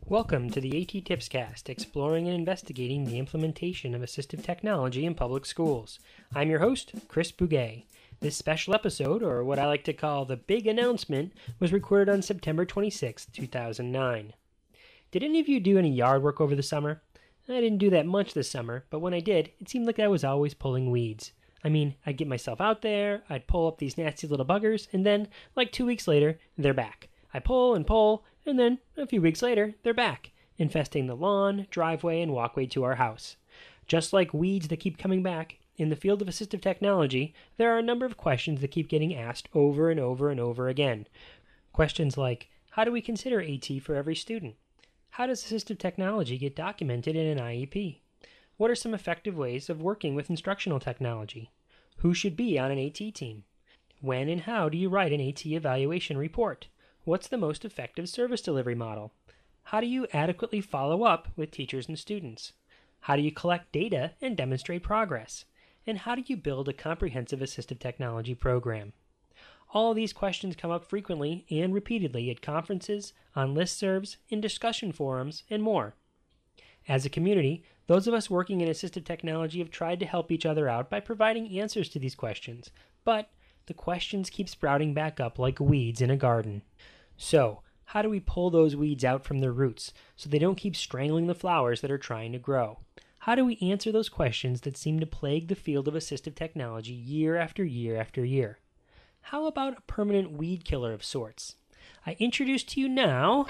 Welcome to the AT Tipscast, exploring and investigating the implementation of assistive technology in public schools. I'm your host, Chris Bouguet. This special episode, or what I like to call the big announcement, was recorded on September 26, 2009. Did any of you do any yard work over the summer? I didn't do that much this summer, but when I did, it seemed like I was always pulling weeds. I mean, I'd get myself out there, I'd pull up these nasty little buggers, and then, like 2 weeks later, they're back. I pull, and then, a few weeks later, they're back, infesting the lawn, driveway, and walkway to our house. Just like weeds that keep coming back, in the field of assistive technology, there are a number of questions that keep getting asked over and over and over again. Questions like, how do we consider AT for every student? How does assistive technology get documented in an IEP? What are some effective ways of working with instructional technology? Who should be on an AT team? When and how do you write an AT evaluation report? What's the most effective service delivery model? How do you adequately follow up with teachers and students? How do you collect data and demonstrate progress? And how do you build a comprehensive assistive technology program? All of these questions come up frequently and repeatedly at conferences, on listservs, in discussion forums, and more. As a community, those of us working in assistive technology have tried to help each other out by providing answers to these questions, but the questions keep sprouting back up like weeds in a garden. So, how do we pull those weeds out from their roots so they don't keep strangling the flowers that are trying to grow? How do we answer those questions that seem to plague the field of assistive technology year after year after year? How about a permanent weed killer of sorts? I introduce to you now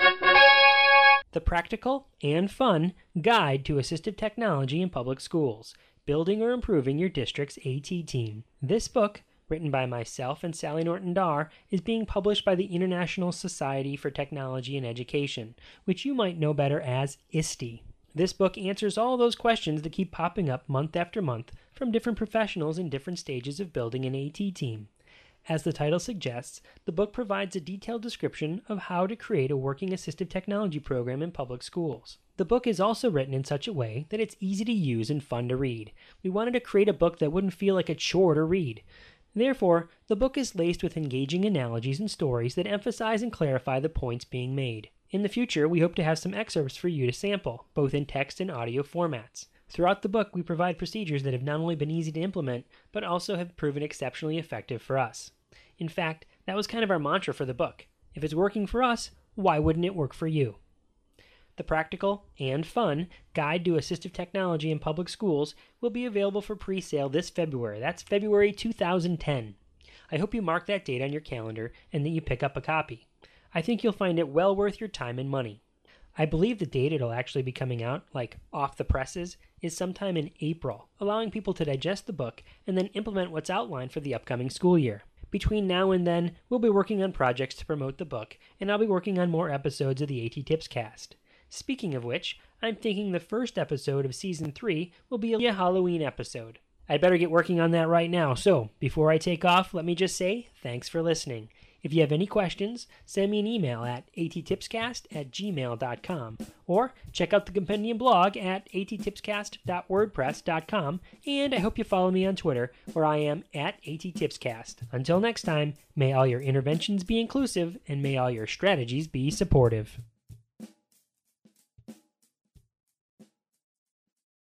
the practical and fun guide to assistive technology in public schools, building or improving your district's AT team. This book, written by myself and Sally Norton-Dar, is being published by the International Society for Technology and Education, which you might know better as ISTE. This book answers all those questions that keep popping up month after month from different professionals in different stages of building an AT team. As the title suggests, the book provides a detailed description of how to create a working assistive technology program in public schools. The book is also written in such a way that it's easy to use and fun to read. We wanted to create a book that wouldn't feel like a chore to read. Therefore, the book is laced with engaging analogies and stories that emphasize and clarify the points being made. In the future, we hope to have some excerpts for you to sample, both in text and audio formats. Throughout the book, we provide procedures that have not only been easy to implement, but also have proven exceptionally effective for us. In fact, that was kind of our mantra for the book. If it's working for us, why wouldn't it work for you? The practical and fun guide to assistive technology in public schools will be available for pre-sale this February. That's February 2010. I hope you mark that date on your calendar and that you pick up a copy. I think you'll find it well worth your time and money. I believe the date it'll actually be coming out, like off the presses, is sometime in April, allowing people to digest the book and then implement what's outlined for the upcoming school year. Between now and then, we'll be working on projects to promote the book, and I'll be working on more episodes of the AT Tipscast. Speaking of which, I'm thinking the first episode of Season 3 will be a Halloween episode. I'd better get working on that right now, so before I take off, let me just say thanks for listening. If you have any questions, send me an email at attipscast@gmail.com or check out the compendium blog at attipscast.wordpress.com, and I hope you follow me on Twitter, where I am at attipscast. Until next time, may all your interventions be inclusive, and may all your strategies be supportive.